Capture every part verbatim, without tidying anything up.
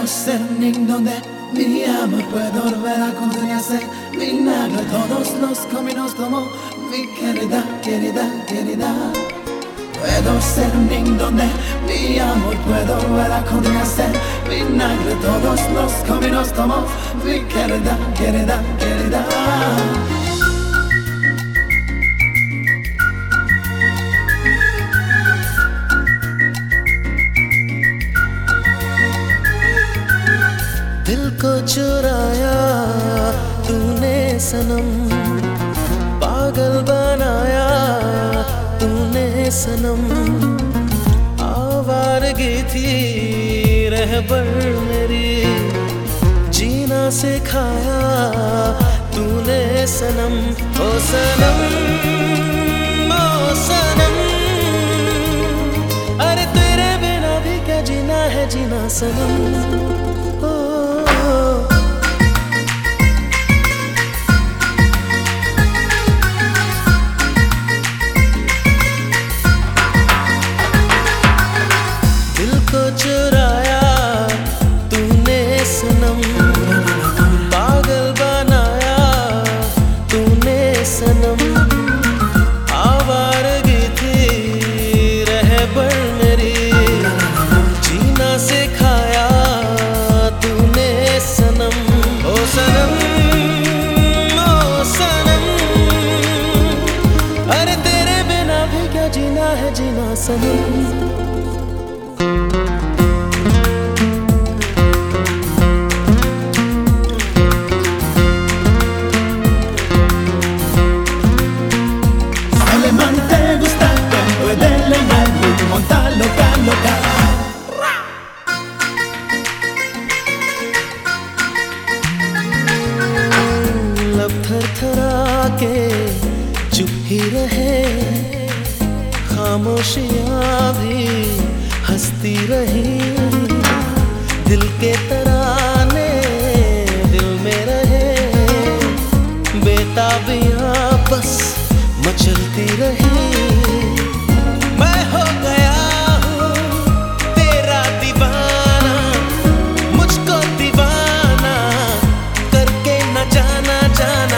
Puedo ser niño donde mi amor, puedo volver a contenerse vinagre. Todos los caminos tomo mi querida, querida, querida. Puedo ser niño donde mi amor, puedo volver a contenerse vinagre. Todos los caminos tomo mi querida, querida, querida. दिल को चुराया तूने सनम, पागल बनाया तूने सनम। आवारगी थी रहबर मेरी, जीना सिखाया तूने सनम। ओ सनम, ओ सनम, अरे तेरे बिना भी क्या जीना है जीना सनम। चुराया तूने सनम, पागल बनाया तूने सनम। आवारगी थी रहबर मेरी, जीना सिखाया तूने सनम। ओ सनम, ओ सनम, अरे तेरे बिना भी क्या जीना है जीना सनम। लब थरथरा के चुप ही रहे, खामोशियाँ भी हंसती रही। दिल के तराने दिल में रहे, बेताबियाँ बस मचलती रही। मैं हो गया हूँ तेरा दीवाना, मुझको दीवाना करके न जाना जाना।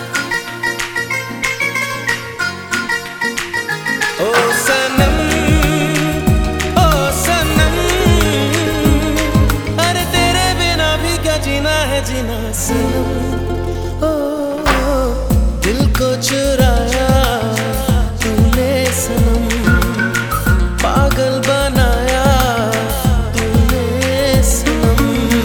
ओ सनम, ओ सनम, अरे तेरे बिना भी क्या जीना है जीना सनम। ओ, ओ दिल को चुराया तूने सनम, पागल बनाया तूने सनम।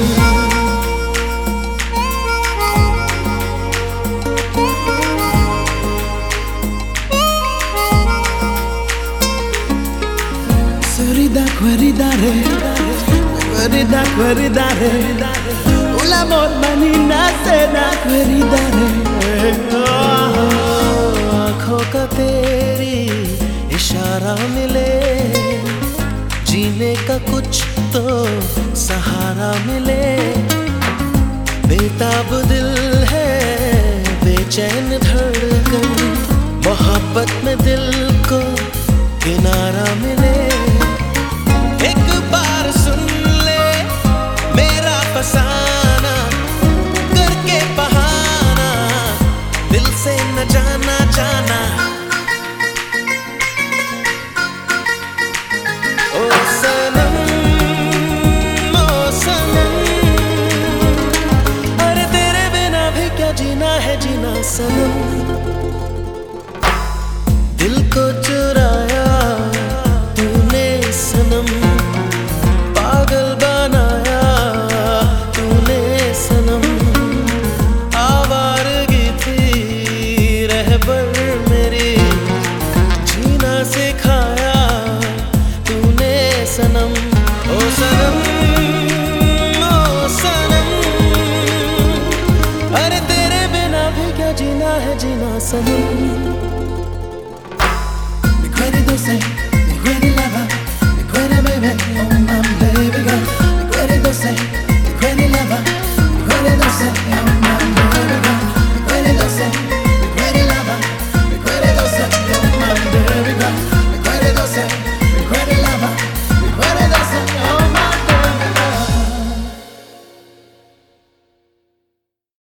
Sorrida, queridare, querida, queridare, un amor manina sena queridare। आँखों का तेरी इशारा मिले, जीने का कुछ तो सहारा मिले। बेताब दिल है बेचैन धड़कन, मोहब्बत में दिल को किनारा मिले। एक बार सुन ले मेरा फसाना, करके बहाना दिल से न जाना जाना। ओ सनम, ओ सनम, अरे तेरे बिना भी क्या जीना है जीना सनम। दिल को चुराया तूने सनम, पागल बनाया तूने सनम। आवारगी थी रहबर मेरी, जीना सिखाया तूने सनम। ओ सनम, ओ सनम, अरे तेरे बिना भी क्या जीना है जीना सनम।